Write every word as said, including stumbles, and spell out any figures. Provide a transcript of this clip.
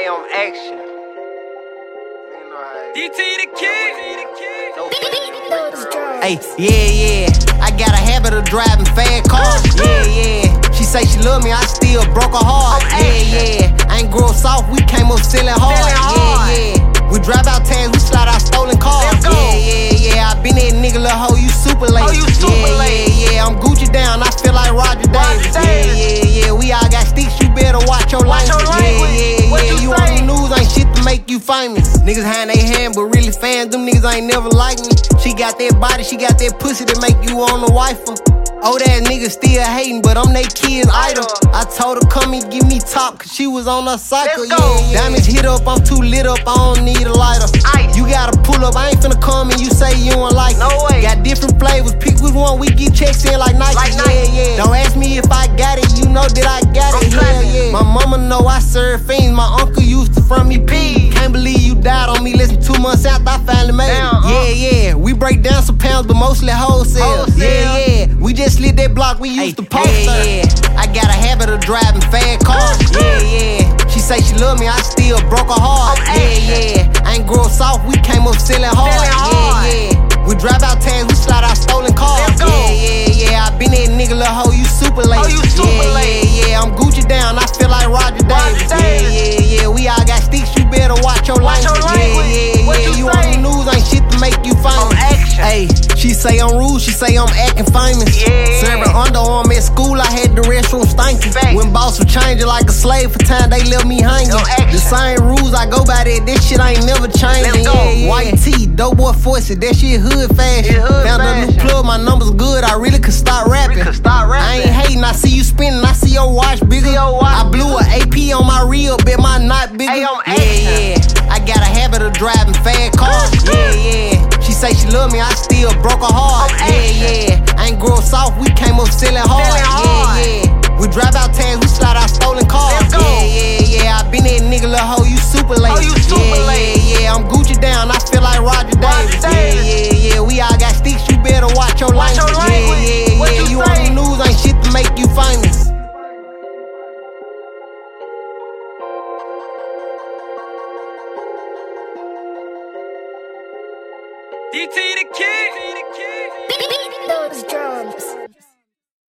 Hey, on action. D T the kid. Hey, yeah, yeah. I got a habit of driving fast cars. Yeah, yeah. She say she love me, I still broke her heart. Yeah, yeah. I ain't grow soft, we came up selling hard. Yeah, yeah. We drive out tags, we slide out stolen cars. Yeah, yeah, yeah. I been that nigga, little hoe, you super late. Oh, you super yeah, late. Yeah, yeah. I'm Gucci down, I feel like Roger Davis. Yeah, yeah, yeah. We all got sticks, you better watch your Watch language. your language. Yeah, yeah, What yeah. you You say? on the news, ain't shit to make you famous. Niggas hand they hand, but really fans, them niggas ain't never like me. She got that body, she got that pussy that make you want a wife. Oh, that nigga still hating, but I'm they kid's idol. I told her come and give me top, cause she was on her cycle. Let's Yeah, go. yeah. Diamonds hit up, I'm too lit up, I don't need a lighter. Ice. You gotta pull up, I ain't finna come and you say you don't like No it. way. Got different flavors, pick which one, we get checks in like Nike. Like yeah, Nike. yeah. Don't ask me if I got it, you know that I got I'm it. Yeah, clapping. yeah. My mama know I serve fiends, my uncle used to front me peas. Can't believe you died on me, listen two months after I finally made Damn, it. huh? Yeah, yeah. We break down some pounds, but mostly wholesale. Wholesale. Yeah, yeah. We just slid that block, we used to post yeah, her. yeah. I got a habit of driving fast cars. Yeah, yeah. She say she love me, I still broke her heart. I'm Yeah, action. yeah. I ain't grow soft, we came up selling hard. Selling hard. Yeah, yeah. We drive out tags, we slide out stolen cars. Let's go. Yeah, yeah, yeah. I been that nigga, little hoe, you super late. Oh, you super yeah, late. Yeah, yeah. I'm Gucci down, I feel like Roger Davis. Davis. Yeah, yeah, yeah. We all got sticks, you better watch your Watch your language. language. Yeah, yeah, What yeah. you You say? on the news, ain't shit to make you famous. On action. Hey, she say I'm rude, she say I'm acting famous. Yeah. Serving underarm at school, I had the restroom stinking. Facts. When boss was changing like a slave for time, they left me hanging. No action. The same rules I go by, that this shit ain't never changing. Let's go. Yeah, yeah. White tee, dope boy force it, that shit hood fashion. It hood Found a new fashion. plug, my numbers good, I really could start rapping. We could start rapping. I ain't hating, I see you spinning, I see your watch bigger. See your watch I blew a A P on my reel, bet my knot bigger. Hey, I'm yeah, action. yeah. I got a habit of driving fast cars. Yeah, yeah. She say she love me, I still broke her heart. I'm Yeah, action. yeah. I ain't grow soft, we came up selling hard. Selling hard. Yeah, yeah. We drive out tags, we slide out stolen cars. Let's go. Yeah, yeah, yeah. I been that nigga, little hoe, you super late. Oh, you super yeah, late. Yeah, yeah. I'm Gucci down, I feel like Roger Davis. Davis. Yeah, yeah, yeah. We all got sticks, you better watch your Watch language. your language. Yeah, yeah, What yeah. you You say? on the news, ain't shit to make you famous. D T the kid. Beat those drums.